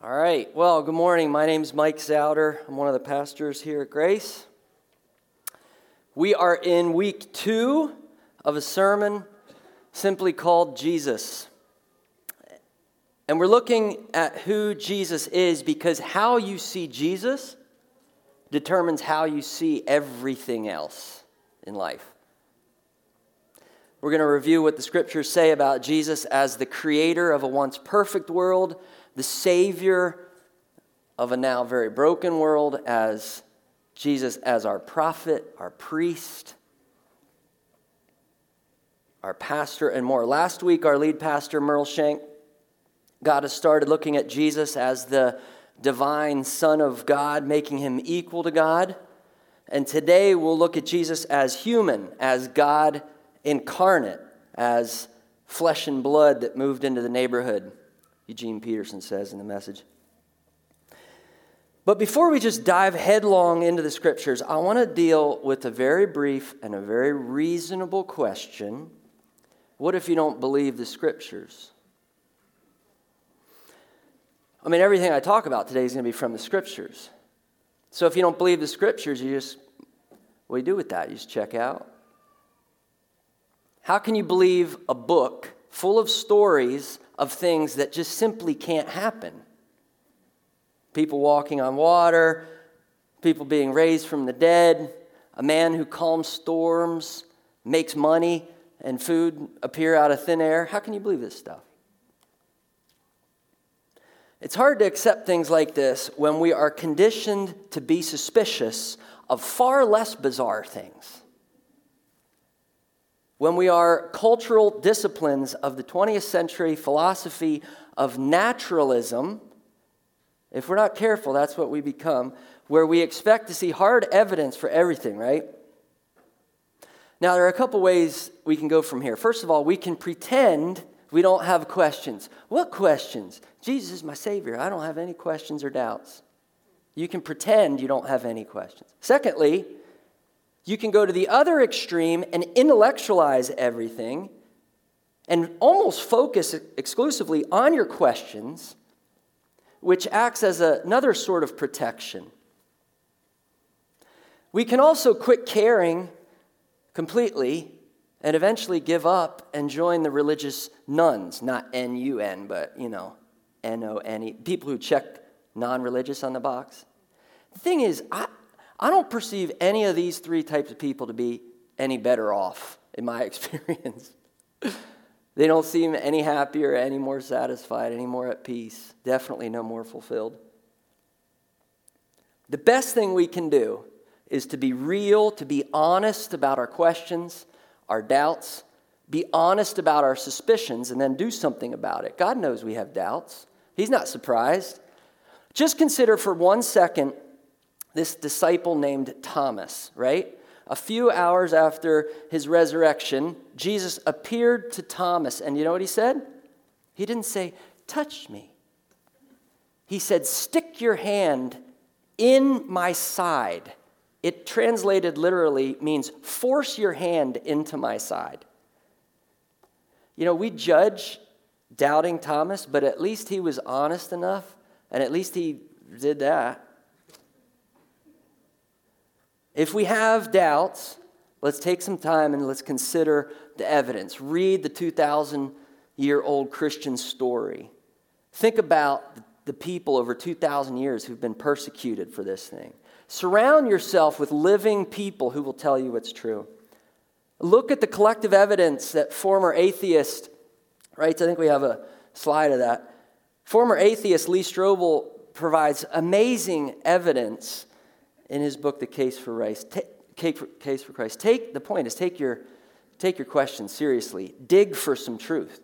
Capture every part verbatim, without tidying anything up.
All right. Well, good morning. My name's Mike Zouder. I'm one of the pastors here at Grace. We are in week two of a sermon simply called Jesus. And we're looking at who Jesus is because how you see Jesus determines how you see everything else in life. We're going to review what the scriptures say about Jesus as the creator of a once perfect world, the Savior of a now very broken world, as Jesus as our prophet, our priest, our pastor, and more. Last week, our lead pastor, Merle Shank, got us started looking at Jesus as the divine Son of God, making him equal to God. And today, we'll look at Jesus as human, as God incarnate, as flesh and blood that moved into the neighborhood, Eugene Peterson says in the Message. But before we just dive headlong into the scriptures, I want to deal with a very brief and a very reasonable question. What if you don't believe the scriptures? I mean, everything I talk about today is going to be from the scriptures. So if you don't believe the scriptures, you just, what do you do with that? You just check out. How can you believe a book full of stories of things that just simply can't happen? People walking on water, people being raised from the dead, a man who calms storms, makes money and food appear out of thin air. How can you believe this stuff? It's hard to accept things like this when we are conditioned to be suspicious of far less bizarre things. When we are cultural disciplines of the twentieth century philosophy of naturalism, if we're not careful, that's what we become, where we expect to see hard evidence for everything, right? Now, there are a couple ways we can go from here. First of all, we can pretend we don't have questions. What questions? Jesus is my Savior. I don't have any questions or doubts. You can pretend you don't have any questions. Secondly, you can go to the other extreme and intellectualize everything and almost focus exclusively on your questions, which acts as a, another sort of protection. We can also quit caring completely and eventually give up and join the religious nuns, not N U N, but, you know, N O N E, people who check non-religious on the box. The thing is, I... I don't perceive any of these three types of people to be any better off, in my experience. They don't seem any happier, any more satisfied, any more at peace. Definitely no more fulfilled. The best thing we can do is to be real, to be honest about our questions, our doubts, be honest about our suspicions, and then do something about it. God knows we have doubts. He's not surprised. Just consider for one second this disciple named Thomas, right? A few hours after his resurrection, Jesus appeared to Thomas, and you know what he said? He didn't say, touch me. He said, stick your hand in my side. It translated literally means force your hand into my side. You know, we judge doubting Thomas, but at least he was honest enough, and at least he did that. If we have doubts, let's take some time and let's consider the evidence. Read the two thousand year old Christian story. Think about the people over two thousand years who've been persecuted for this thing. Surround yourself with living people who will tell you it's true. Look at the collective evidence that former atheist, right? I think we have a slide of that. Former atheist Lee Strobel provides amazing evidence in his book, The Case for Christ. Case for Christ. Take the point is take your take your questions seriously. Dig for some truth.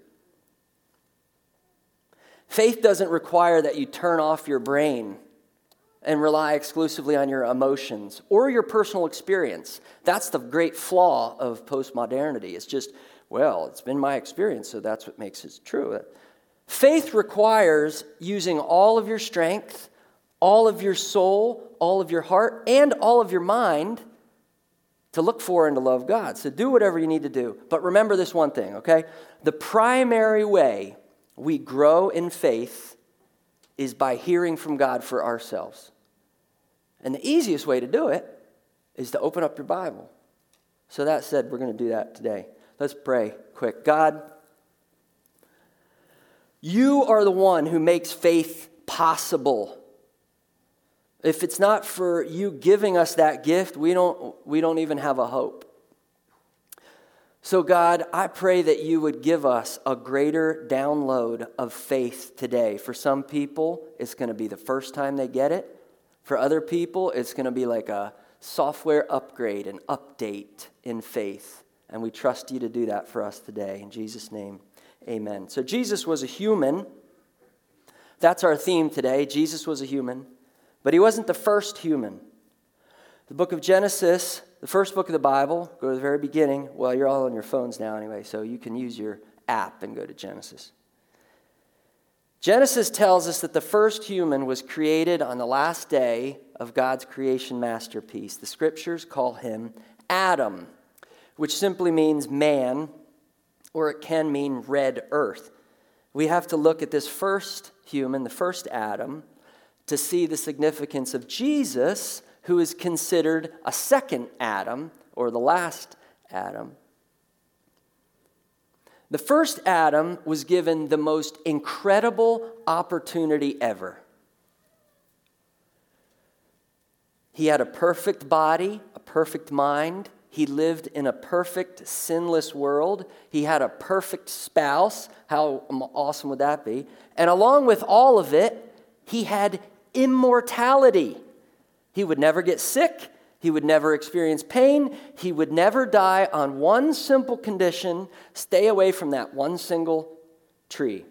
Faith doesn't require that you turn off your brain and rely exclusively on your emotions or your personal experience. That's the great flaw of postmodernity. It's just, well, it's been my experience, so that's what makes it true. Faith requires using all of your strength, all of your soul, all of your heart, and all of your mind to look for and to love God. So do whatever you need to do. But remember this one thing, okay? The primary way we grow in faith is by hearing from God for ourselves. And the easiest way to do it is to open up your Bible. So that said, we're going to do that today. Let's pray quick. God, you are the one who makes faith possible. If it's not for you giving us that gift, we don't, we don't even have a hope. So God, I pray that you would give us a greater download of faith today. For some people, it's going to be the first time they get it. For other people, it's going to be like a software upgrade, an update in faith. And we trust you to do that for us today. In Jesus' name, amen. So Jesus was a human. That's our theme today. Jesus was a human. But he wasn't the first human. The book of Genesis, the first book of the Bible, go to the very beginning. Well, you're all on your phones now anyway, so you can use your app and go to Genesis. Genesis tells us that the first human was created on the last day of God's creation masterpiece. The scriptures call him Adam, which simply means man, or it can mean red earth. We have to look at this first human, the first Adam, to see the significance of Jesus, who is considered a second Adam, or the last Adam. The first Adam was given the most incredible opportunity ever. He had a perfect body, a perfect mind. He lived in a perfect, sinless world. He had a perfect spouse. How awesome would that be? And along with all of it, he had immortality. He would never get sick. He would never experience pain. He would never die on one simple condition: stay away from that one single tree.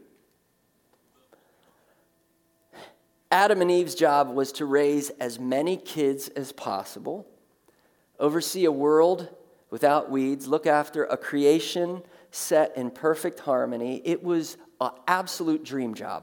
Adam and Eve's job was to raise as many kids as possible, oversee a world without weeds, look after a creation set in perfect harmony. It was an absolute dream job.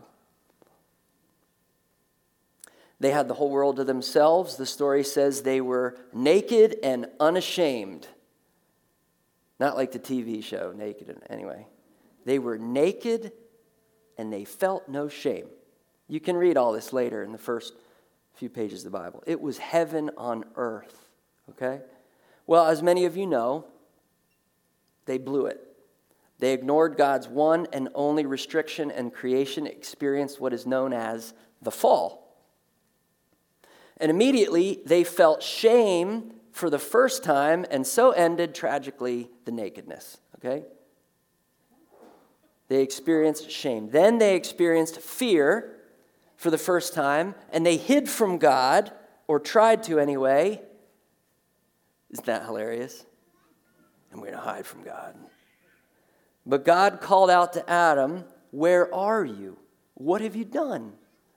They had the whole world to themselves. The story says they were naked and unashamed. Not like the T V show, Naked. Anyway, they were naked and they felt no shame. You can read all this later in the first few pages of the Bible. It was heaven on earth, okay? Well, as many of you know, they blew it. They ignored God's one and only restriction, and creation experienced what is known as the fall. And immediately they felt shame for the first time, and so ended tragically the nakedness, okay? They experienced shame. Then they experienced fear for the first time, and they hid from God, or tried to anyway. Isn't that hilarious? And we're going to hide from God. But God called out to Adam, "Where are you? What have you done?"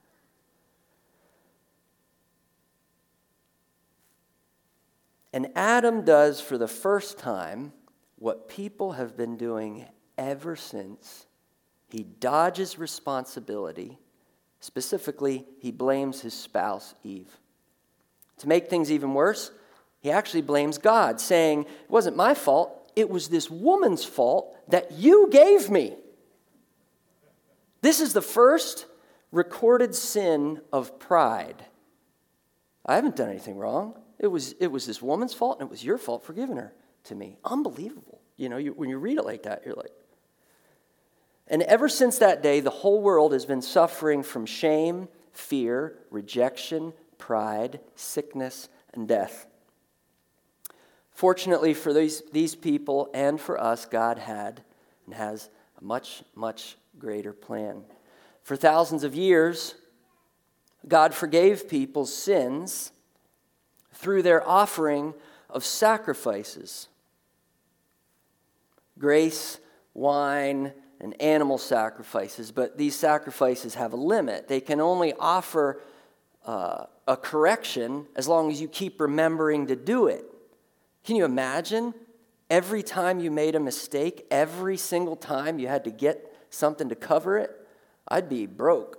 And Adam does for the first time what people have been doing ever since. He dodges responsibility. Specifically, he blames his spouse, Eve. To make things even worse, he actually blames God, saying, "It wasn't my fault. It was this woman's fault that you gave me." This is the first recorded sin of pride. I haven't done anything wrong. It was it was this woman's fault, and it was your fault for giving her to me. Unbelievable. You know, you, when you read it like that, you're like... And ever since that day, the whole world has been suffering from shame, fear, rejection, pride, sickness, and death. Fortunately for these, these people and for us, God had and has a much, much greater plan. For thousands of years, God forgave people's sins through their offering of sacrifices. Grace, wine, and animal sacrifices. But these sacrifices have a limit. They can only offer uh, a correction as long as you keep remembering to do it. Can you imagine? Every time you made a mistake, every single time you had to get something to cover it, I'd be broke.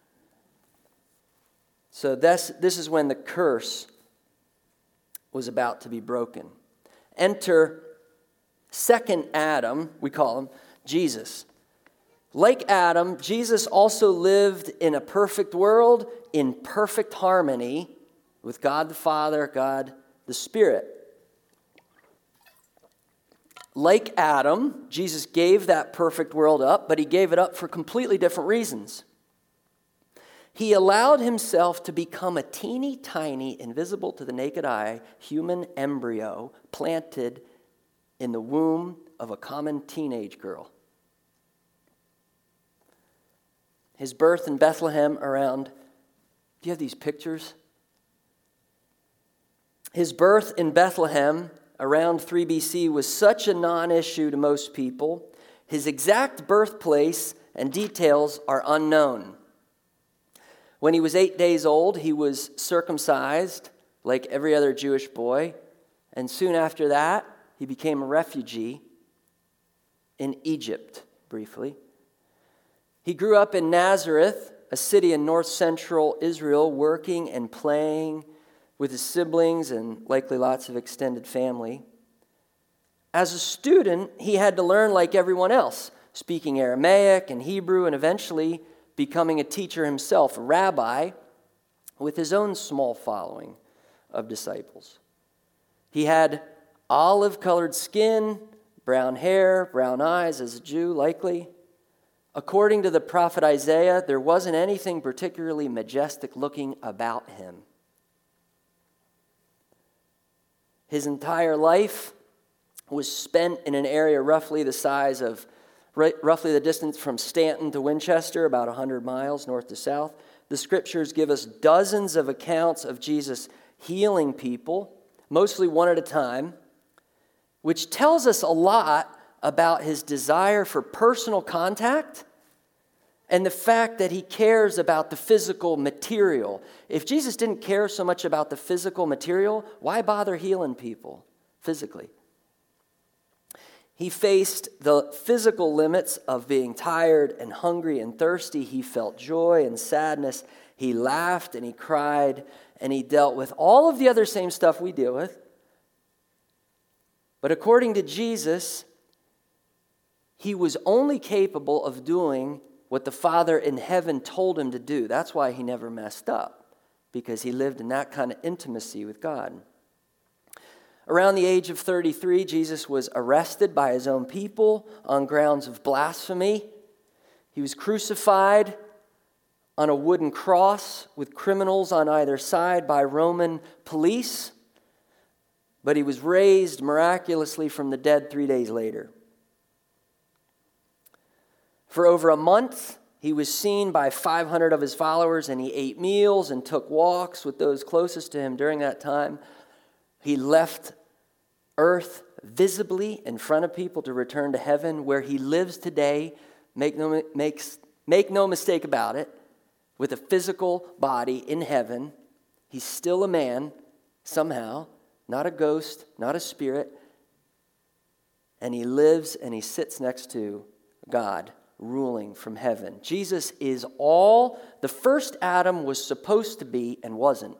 So this, this is when the curse was about to be broken. Enter second Adam, we call him, Jesus. Like Adam, Jesus also lived in a perfect world in perfect harmony with God the Father, God the Spirit. Like Adam, Jesus gave that perfect world up, but he gave it up for completely different reasons. He allowed himself to become a teeny tiny, invisible to the naked eye, human embryo planted in the womb of a common teenage girl. His birth in Bethlehem around, do you have these pictures? His birth in Bethlehem around three B C was such a non-issue to most people. His exact birthplace and details are unknown. When he was eight days old, he was circumcised like every other Jewish boy, and soon after that, he became a refugee in Egypt, briefly. He grew up in Nazareth, a city in north-central Israel, working and playing with his siblings and likely lots of extended family. As a student, he had to learn like everyone else, speaking Aramaic and Hebrew, and eventually becoming a teacher himself, a rabbi, with his own small following of disciples. He had olive-colored skin, brown hair, brown eyes as a Jew, likely. According to the prophet Isaiah, there wasn't anything particularly majestic-looking about him. His entire life was spent in an area roughly the size of, roughly the distance from Stanton to Winchester, about one hundred miles north to south. The scriptures give us dozens of accounts of Jesus healing people, mostly one at a time, which tells us a lot about his desire for personal contact and the fact that he cares about the physical material. If Jesus didn't care so much about the physical material, why bother healing people physically? He faced the physical limits of being tired and hungry and thirsty. He felt joy and sadness. He laughed and he cried, and he dealt with all of the other same stuff we deal with. But according to Jesus, he was only capable of doing what the Father in heaven told him to do. That's why he never messed up, because he lived in that kind of intimacy with God. Around the age of thirty-three, Jesus was arrested by his own people on grounds of blasphemy. He was crucified on a wooden cross with criminals on either side by Roman police, but he was raised miraculously from the dead three days later. For over a month, he was seen by five hundred of his followers, and he ate meals and took walks with those closest to him during that time. He left earth visibly in front of people to return to heaven, where he lives today, make no, makes, make no mistake about it, with a physical body in heaven. He's still a man, somehow, not a ghost, not a spirit, and he lives and he sits next to God, ruling from heaven. Jesus is all the first Adam was supposed to be and wasn't.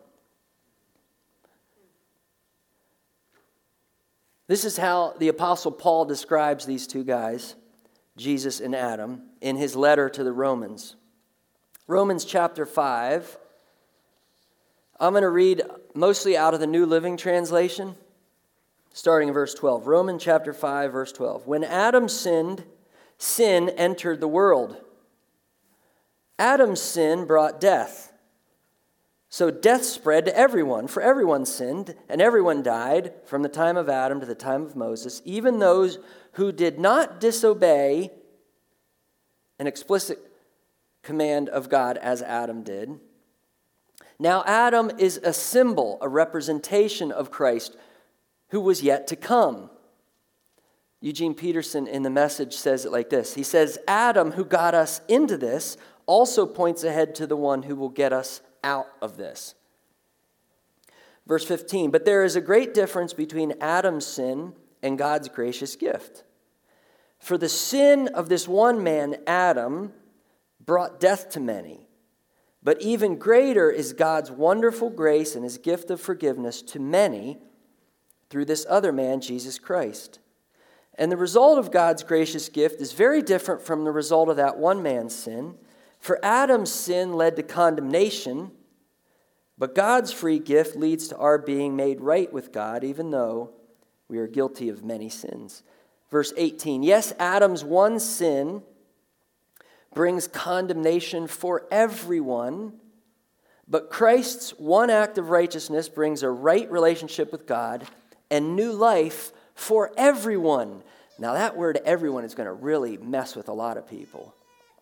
This is how the Apostle Paul describes these two guys, Jesus and Adam, in his letter to the Romans. Romans chapter five. I'm going to read mostly out of the New Living Translation, starting in verse twelve. Romans chapter five, verse twelve. When Adam sinned, sin entered the world. Adam's sin brought death. So death spread to everyone, for everyone sinned, and everyone died from the time of Adam to the time of Moses, even those who did not disobey an explicit command of God as Adam did. Now Adam is a symbol, a representation of Christ who was yet to come. Eugene Peterson in The Message says it like this. He says, Adam, who got us into this, also points ahead to the one who will get us out of this. Verse fifteen, but there is a great difference between Adam's sin and God's gracious gift. For the sin of this one man, Adam, brought death to many. But even greater is God's wonderful grace and his gift of forgiveness to many through this other man, Jesus Christ. And the result of God's gracious gift is very different from the result of that one man's sin. For Adam's sin led to condemnation, but God's free gift leads to our being made right with God, even though we are guilty of many sins. Verse eighteen, yes, Adam's one sin brings condemnation for everyone, but Christ's one act of righteousness brings a right relationship with God and new life for everyone. Now that word everyone is going to really mess with a lot of people.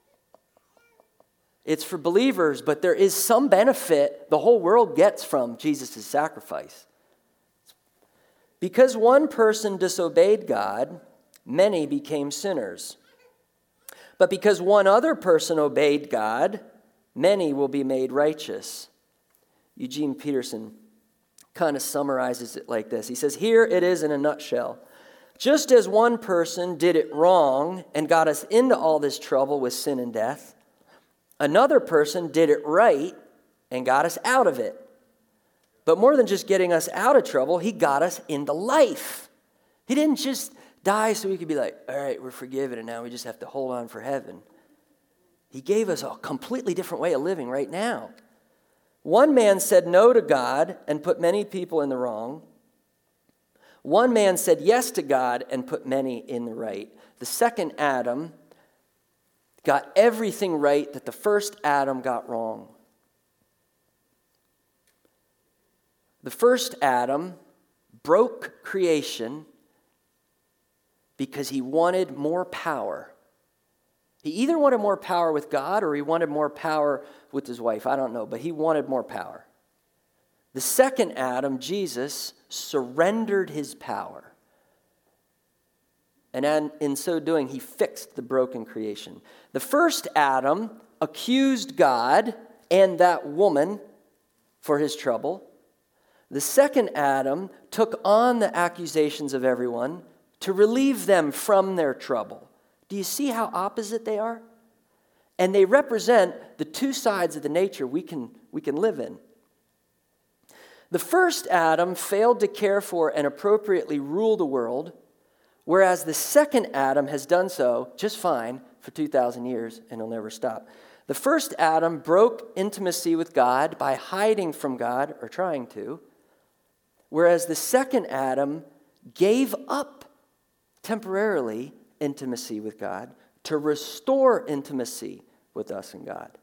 It's for believers, but there is some benefit the whole world gets from Jesus' sacrifice. Because one person disobeyed God, many became sinners. But because one other person obeyed God, many will be made righteous. Eugene Peterson kind of summarizes it like this. He says, here it is in a nutshell. Just as one person did it wrong and got us into all this trouble with sin and death, another person did it right and got us out of it. But more than just getting us out of trouble, he got us into life. He didn't just die so we could be like, all right, we're forgiven and now we just have to hold on for heaven. He gave us a completely different way of living right now. One man said no to God and put many people in the wrong. One man said yes to God and put many in the right. The second Adam got everything right that the first Adam got wrong. The first Adam broke creation because he wanted more power. He either wanted more power with God or he wanted more power with his wife. I don't know, but he wanted more power. The second Adam, Jesus, surrendered his power. And in so doing, he fixed the broken creation. The first Adam accused God and that woman for his trouble. The second Adam took on the accusations of everyone to relieve them from their trouble. Do you see how opposite they are? And they represent the two sides of the nature we can, we can live in. The first Adam failed to care for and appropriately rule the world, whereas the second Adam has done so just fine for two thousand years, and he'll never stop. The first Adam broke intimacy with God by hiding from God, or trying to, whereas the second Adam gave up temporarily intimacy with God to restore intimacy with us and God.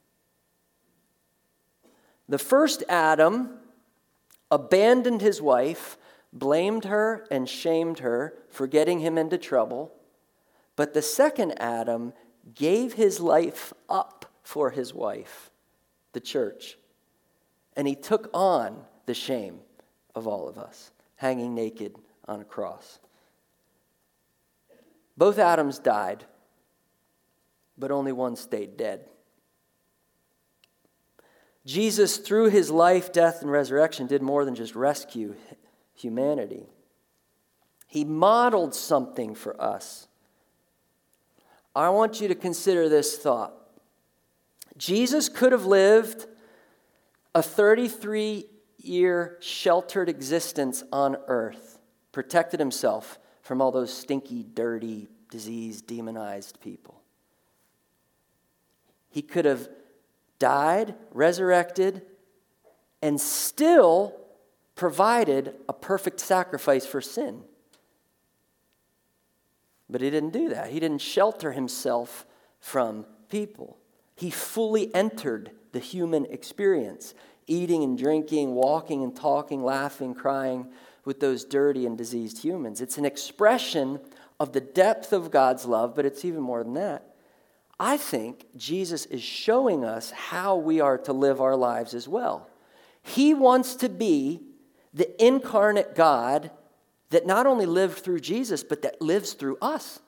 The first Adam abandoned his wife, blamed her and shamed her for getting him into trouble, but the second Adam gave his life up for his wife, the church, and he took on the shame of all of us, hanging naked on a cross. Both Adams died, but only one stayed dead. Jesus, through his life, death, and resurrection, did more than just rescue humanity. He modeled something for us. I want you to consider this thought. Jesus could have lived a thirty-three-year sheltered existence on earth, protected himself from all those stinky, dirty, diseased, demonized people. He could have died, resurrected, and still provided a perfect sacrifice for sin. But he didn't do that. He didn't shelter himself from people. He fully entered the human experience, eating and drinking, walking and talking, laughing, crying with those dirty and diseased humans. It's an expression of the depth of God's love, but it's even more than that. I think Jesus is showing us how we are to live our lives as well. He wants to be the incarnate God that not only lived through Jesus, but that lives through us.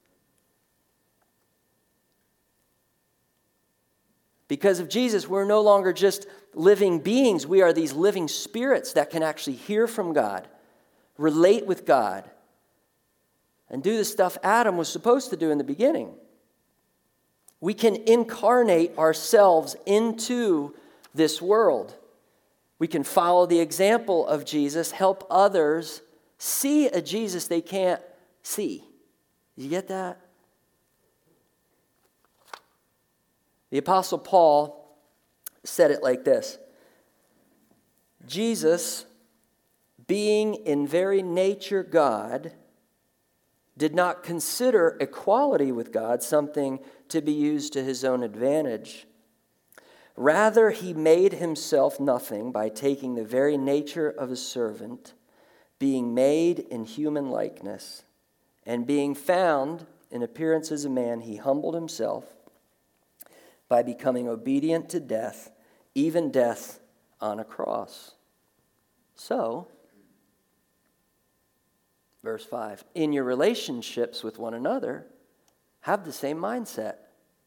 Because of Jesus, we're no longer just living beings. We are these living spirits that can actually hear from God, relate with God, and do the stuff Adam was supposed to do in the beginning. We can incarnate ourselves into this world. We can follow the example of Jesus, help others see a Jesus they can't see. You get that? The Apostle Paul said it like this: Jesus, being in very nature God, did not consider equality with God something to be used to his own advantage. Rather, he made himself nothing by taking the very nature of a servant, being made in human likeness, and being found in appearance as a man, he humbled himself by becoming obedient to death, even death on a cross. So, verse five, in your relationships with one another, have the same mindset.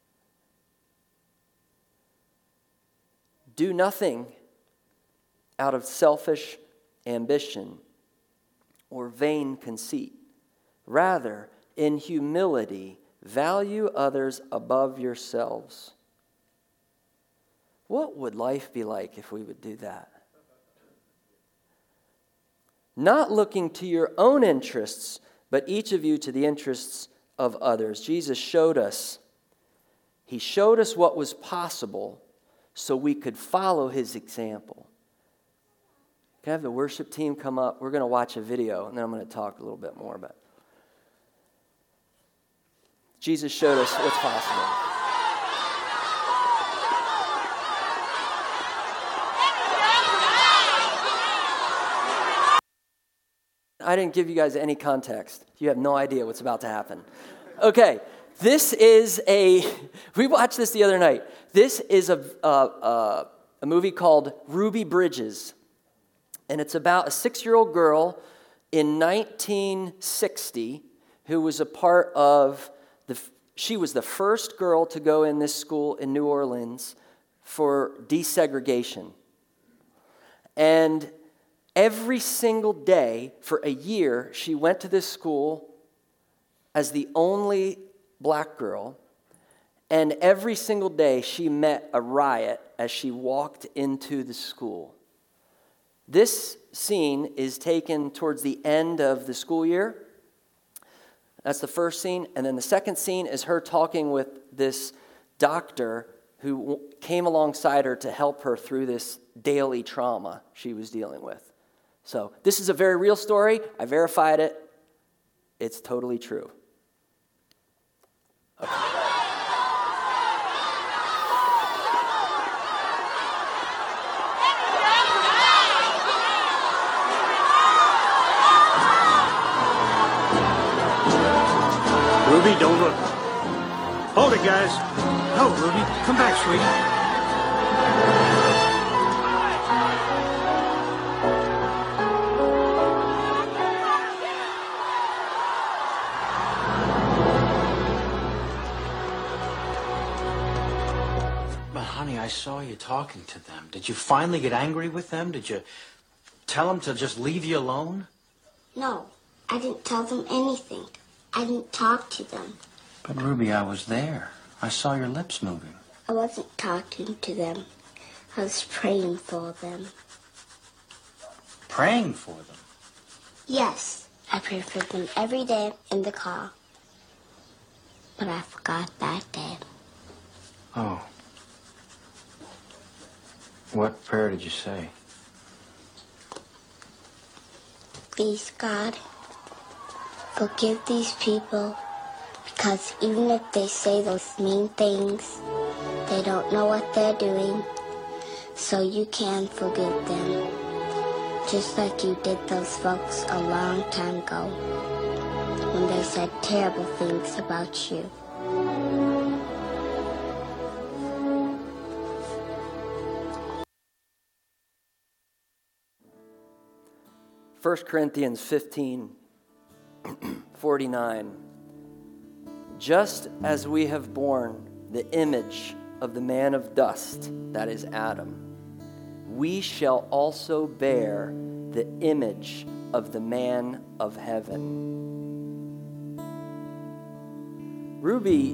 Do nothing out of selfish ambition or vain conceit. Rather, in humility, value others above yourselves. What would life be like if we would do that? Not looking to your own interests, but each of you to the interests of others. Jesus showed us. He showed us what was possible so we could follow his example. Can I have the worship team come up? We're going to watch a video, and then I'm going to talk a little bit more about it. Jesus showed us what's possible. I didn't give you guys any context. You have no idea what's about to happen. Okay, this is a, we watched this the other night. This is a, a, a, a movie called Ruby Bridges. And it's about a six-year-old girl in nineteen sixty who was a part of the, she was the first girl to go in this school in New Orleans for desegregation. And every single day for a year, she went to this school as the only black girl. And every single day, she met a riot as she walked into the school. This scene is taken towards the end of the school year. That's the first scene. And then the second scene is her talking with this doctor who came alongside her to help her through this daily trauma she was dealing with. So this is a very real story. I verified it. It's totally true. Okay. Ruby, don't look. Hold it, guys. No, Ruby. Come back, sweetie. But honey, I saw you talking to them. Did you finally get angry with them? Did you tell them to just leave you alone? No, I didn't tell them anything. I didn't talk to them. But Ruby, I was there. I saw your lips moving. I wasn't talking to them. I was praying for them. Praying for them? Yes, I pray for them every day in the car. But I forgot that day. Oh. What prayer did you say? Please, God, forgive these people, because even if they say those mean things, they don't know what they're doing, so you can forgive them, just like you did those folks a long time ago, when they said terrible things about you. First Corinthians fifteen forty-nine. Just as we have borne the image of the man of dust, that is Adam, we shall also bear the image of the man of heaven. Ruby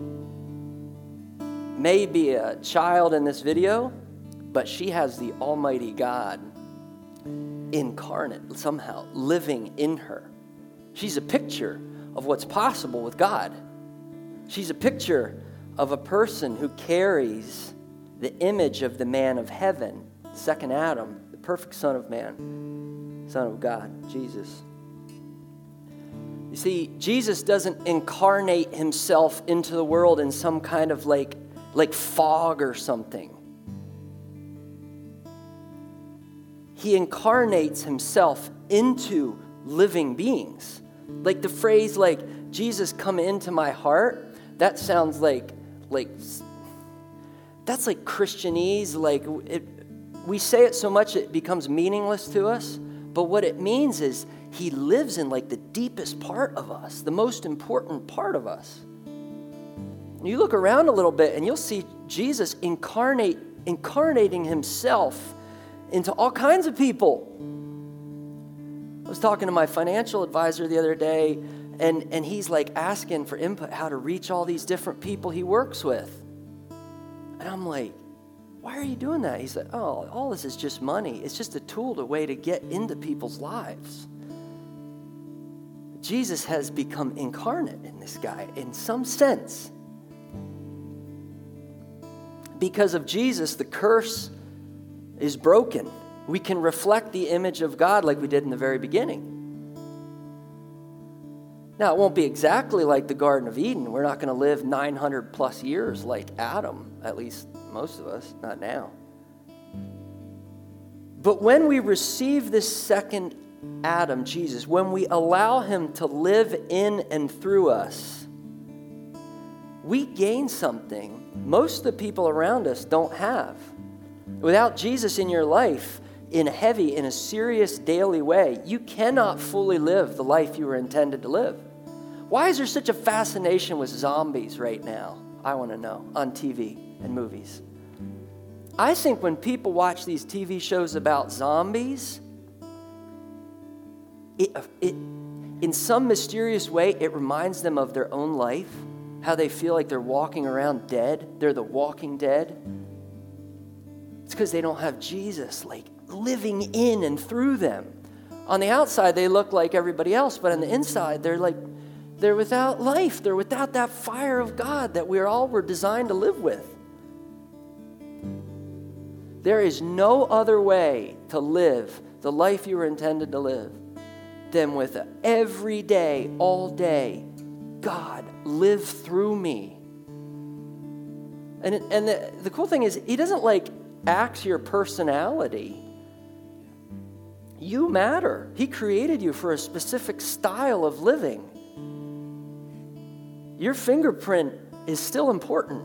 may be a child in this video, but she has the Almighty God incarnate somehow living in her. She's a picture of what's possible with God. She's a picture of a person who carries the image of the man of heaven, second Adam, the perfect Son of Man, Son of God, Jesus. You see, Jesus doesn't incarnate himself into the world in some kind of like, like fog or something. He incarnates himself into living beings. Like the phrase, like, Jesus come into my heart, that sounds like, like, that's like Christianese. Like, it, we say it so much it becomes meaningless to us. But what it means is he lives in like the deepest part of us, the most important part of us. You look around a little bit and you'll see Jesus incarnate, incarnating himself into all kinds of people. I was talking to my financial advisor the other day, and, and he's like asking for input how to reach all these different people he works with. And I'm like, why are you doing that? He said, oh, all this is just money. It's just a tool, a way to get into people's lives. Jesus has become incarnate in this guy in some sense. Because of Jesus, the curse is broken. We can reflect the image of God like we did in the very beginning. Now, it won't be exactly like the Garden of Eden. We're not going to live nine hundred plus years like Adam, at least most of us, not now. But when we receive this second Adam, Jesus, when we allow him to live in and through us, we gain something most of the people around us don't have. Without Jesus in your life, in a heavy, in a serious daily way, you cannot fully live the life you were intended to live. Why is there such a fascination with zombies right now? I want to know, on T V and movies. I think when people watch these T V shows about zombies, it, it, in some mysterious way, it reminds them of their own life, how they feel like they're walking around dead. They're the walking dead. It's because they don't have Jesus, like, living in and through them. On the outside, they look like everybody else, but on the inside, they're like, they're without life. They're without that fire of God that we all were designed to live with. There is no other way to live the life you were intended to live than with every day, all day, God, live through me. And, and the, the cool thing is, he doesn't like axe your personality. You matter. He created you for a specific style of living. Your fingerprint is still important.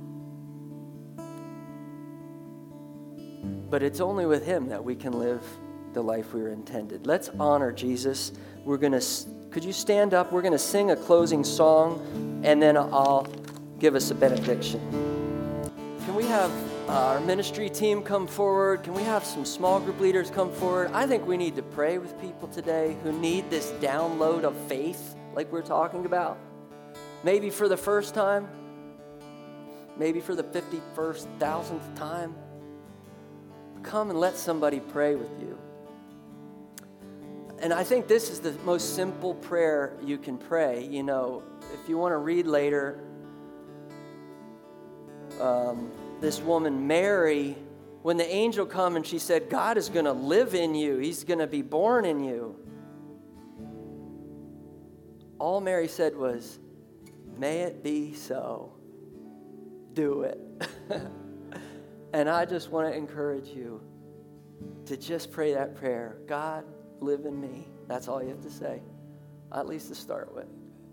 But it's only with him that we can live the life we were intended. Let's honor Jesus. We're going to, could you stand up? We're going to sing a closing song, and then I'll give us a benediction. Can we have our ministry team come forward? Can we have some small group leaders come forward? I think we need to pray with people today who need this download of faith like we're talking about. Maybe for the first time. Maybe for the fifty-first thousandth time. Come and let somebody pray with you. And I think this is the most simple prayer you can pray. You know, if you want to read later, um, this woman, Mary, when the angel come and she said, God is going to live in you. He's going to be born in you. All Mary said was, may it be so. Do it. And I just want to encourage you to just pray that prayer. God, live in me. That's all you have to say, at least to start with.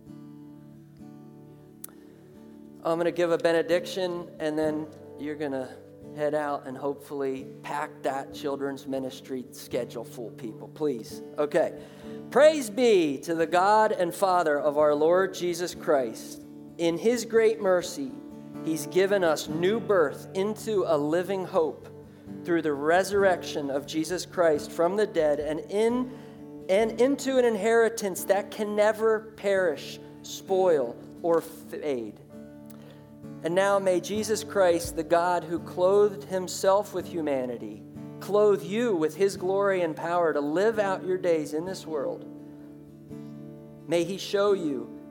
I'm going to give a benediction, and then you're going to head out and hopefully pack that children's ministry schedule full, people. Please. Okay. Praise be to the God and Father of our Lord Jesus Christ. In his great mercy, he's given us new birth into a living hope through the resurrection of Jesus Christ from the dead, and in and into an inheritance that can never perish, spoil, or fade. And now may Jesus Christ, the God who clothed himself with humanity, clothe you with his glory and power to live out your days in this world. May he show you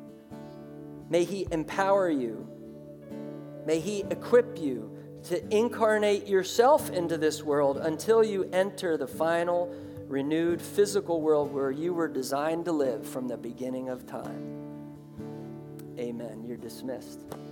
May he empower you. May he equip you to incarnate yourself into this world until you enter the final, renewed physical world where you were designed to live from the beginning of time. Amen. You're dismissed.